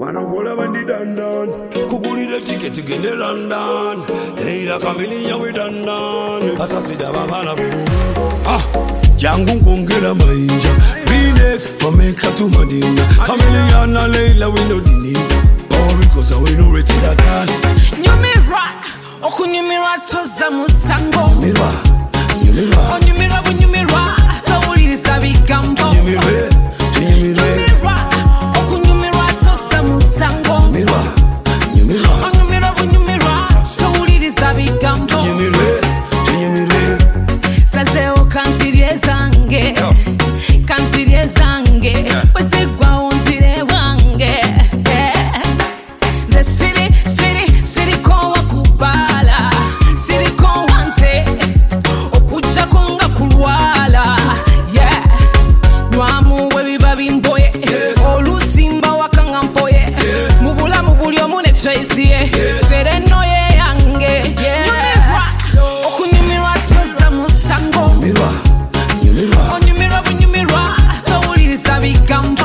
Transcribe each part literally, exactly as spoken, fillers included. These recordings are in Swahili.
Wanagola bandi dandan, kugulira ticket to get London. Hey, la Chameleon we dandan. Asasida babana bubu. Ah, jangu kongera mainja. Phoenix from Mecca to Medina. Chameleon na Leila we no dini. Oh, because we no rate that all. Nyumira, okunyumira toza musango. Nyumira, nyumira. Onyumira bunyumira, tawuliriza bigambo. Nyumira, nyumira. Okunyumira toza musango. Nyumira, nyumira. Onyumira bunyumira, tawuliriza bigambo. Nyumira, nyumira. Sazeo kansirie zange, kansirie zange. Wesigwa unzire wange. The city, city, city kwa kubala, city kwa wanze, okucha konga kulwala, yeah. Nwamu webi babi mboye, olusimba wakanga mpoye, mubula mubulyo mune chaisiye, tere noye yange, yeah. Okunyumirwa toza musango, onyumirwa bunyumirwa, tawuliriza bigambo.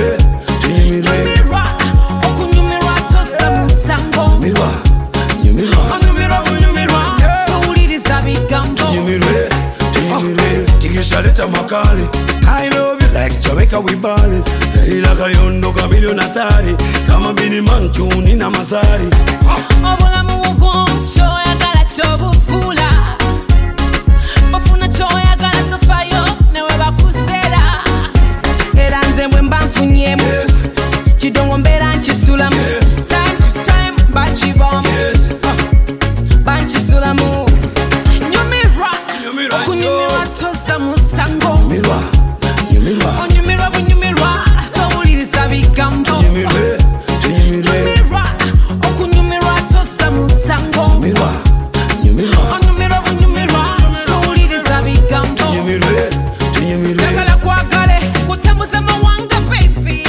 Shalita Makali, I love you like Jamaica we ballin'. Leila Kayondo Chameleon Atari, kama bini manchuni na mazari. Obula muwo choya gala chobufula, ofuna choya gala tofayo newe bakusera. Era nze mwe mbanfunyemu, chidongo mbera nchisulamu. Time to time bachibom, banchisulamu. Nyumira, okunyumira toza musango. Onyumira bunyumira, tawuliriza bigambo. Nyumira, okunyumira toza musango. Onyumira bunyumira, tawuliriza bigambo. Njagala kwagale, kutambuza mawanga baby.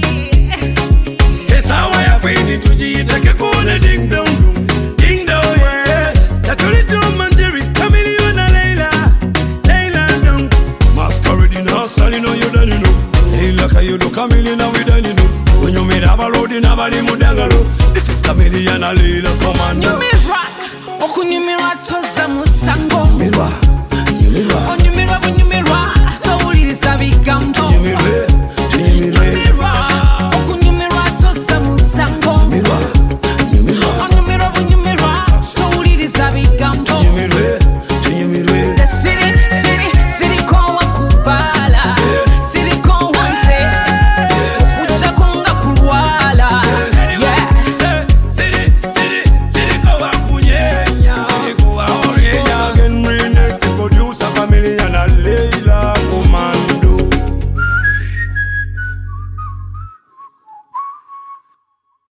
Esawa ya kwini tujiyiteke kule ding dong, ding dong yeah. Tatulito manjeri, Chameleon na Leila, Leila dong. Masquerade na sali no you done you know. Leila Kayondo Chameleon na we done you know. When you made a road in a body mudangalo, this is Chameleon na Leila commando. Nyumira, okunyumira toza musango. Nyumira, nyumira. Onyumira bunyumira, tawuliriza bigambo. Nyumira.